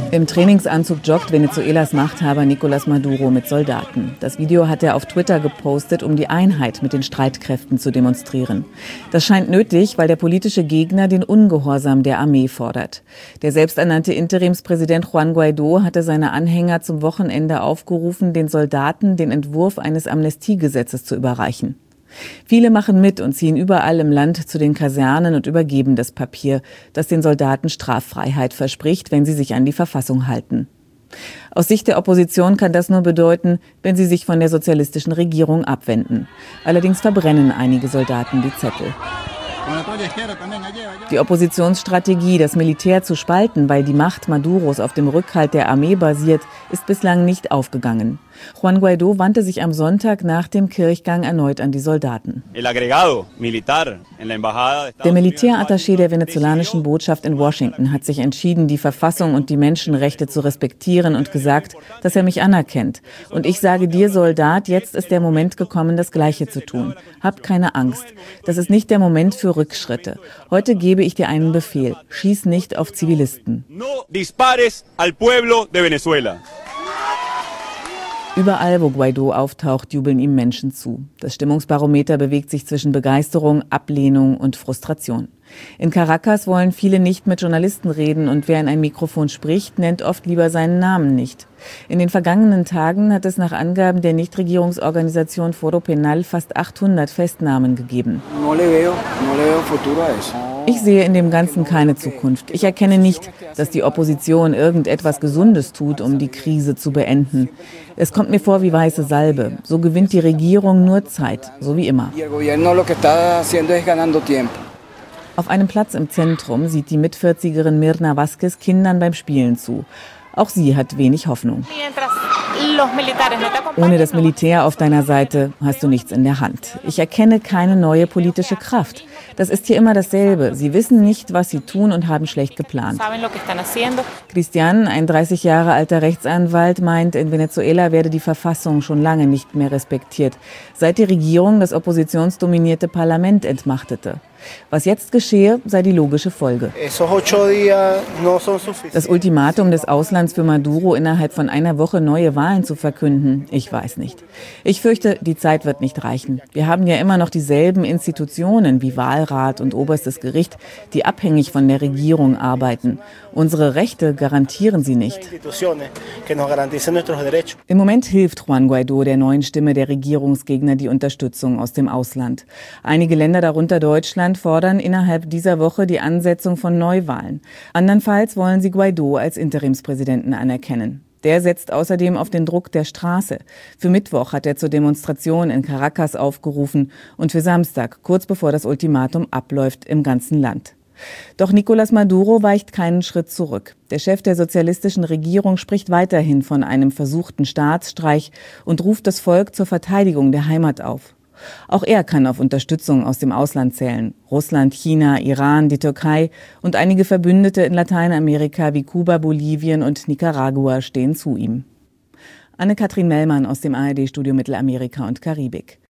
Im Trainingsanzug joggt Venezuelas Machthaber Nicolás Maduro mit Soldaten. Das Video hat er auf Twitter gepostet, um die Einheit mit den Streitkräften zu demonstrieren. Das scheint nötig, weil der politische Gegner den Ungehorsam der Armee fordert. Der selbsternannte Interimspräsident Juan Guaidó hatte seine Anhänger zum Wochenende aufgerufen, den Soldaten den Entwurf eines Amnestiegesetzes zu überreichen. Viele machen mit und ziehen überall im Land zu den Kasernen und übergeben das Papier, das den Soldaten Straffreiheit verspricht, wenn sie sich an die Verfassung halten. Aus Sicht der Opposition kann das nur bedeuten, wenn sie sich von der sozialistischen Regierung abwenden. Allerdings verbrennen einige Soldaten die Zettel. Die Oppositionsstrategie, das Militär zu spalten, weil die Macht Maduros auf dem Rückhalt der Armee basiert, ist bislang nicht aufgegangen. Juan Guaidó wandte sich am Sonntag nach dem Kirchgang erneut an die Soldaten. Der Militärattaché der venezolanischen Botschaft in Washington hat sich entschieden, die Verfassung und die Menschenrechte zu respektieren und gesagt, dass er mich anerkennt. Und ich sage dir, Soldat, jetzt ist der Moment gekommen, das Gleiche zu tun. Hab keine Angst. Das ist nicht der Moment für Rückschritte. Heute gebe ich dir einen Befehl. Schieß nicht auf Zivilisten. No dispares al pueblo de Venezuela. Überall, wo Guaidó auftaucht, jubeln ihm Menschen zu. Das Stimmungsbarometer bewegt sich zwischen Begeisterung, Ablehnung und Frustration. In Caracas wollen viele nicht mit Journalisten reden und wer in ein Mikrofon spricht, nennt oft lieber seinen Namen nicht. In den vergangenen Tagen hat es nach Angaben der Nichtregierungsorganisation Foro Penal fast 800 Festnahmen gegeben. Ich sehe in dem Ganzen keine Zukunft. Ich erkenne nicht, dass die Opposition irgendetwas Gesundes tut, um die Krise zu beenden. Es kommt mir vor wie weiße Salbe. So gewinnt die Regierung nur Zeit, so wie immer. Auf einem Platz im Zentrum sieht die Mitvierzigerin Mirna Vázquez Kindern beim Spielen zu. Auch sie hat wenig Hoffnung. Ohne das Militär auf deiner Seite hast du nichts in der Hand. Ich erkenne keine neue politische Kraft. Das ist hier immer dasselbe. Sie wissen nicht, was sie tun und haben schlecht geplant. Cristian, ein 30 Jahre alter Rechtsanwalt, meint, in Venezuela werde die Verfassung schon lange nicht mehr respektiert, seit die Regierung das oppositionsdominierte Parlament entmachtete. Was jetzt geschehe, sei die logische Folge. Das Ultimatum des Auslands für Maduro, innerhalb von einer Woche neue Wahlen zu verkünden, ich weiß nicht. Ich fürchte, die Zeit wird nicht reichen. Wir haben ja immer noch dieselben Institutionen wie Wahlrat und oberstes Gericht, die abhängig von der Regierung arbeiten. Unsere Rechte garantieren sie nicht. Im Moment hilft Juan Guaidó der neuen Stimme der Regierungsgegner die Unterstützung aus dem Ausland. Einige Länder, darunter Deutschland, fordern innerhalb dieser Woche die Ansetzung von Neuwahlen. Andernfalls wollen sie Guaidó als Interimspräsidenten anerkennen. Der setzt außerdem auf den Druck der Straße. Für Mittwoch hat er zur Demonstration in Caracas aufgerufen und für Samstag, kurz bevor das Ultimatum abläuft, im ganzen Land. Doch Nicolás Maduro weicht keinen Schritt zurück. Der Chef der sozialistischen Regierung spricht weiterhin von einem versuchten Staatsstreich und ruft das Volk zur Verteidigung der Heimat auf. Auch er kann auf Unterstützung aus dem Ausland zählen. Russland, China, Iran, die Türkei und einige Verbündete in Lateinamerika wie Kuba, Bolivien und Nicaragua stehen zu ihm. Anne-Kathrin Mellmann aus dem ARD-Studio Mittelamerika und Karibik.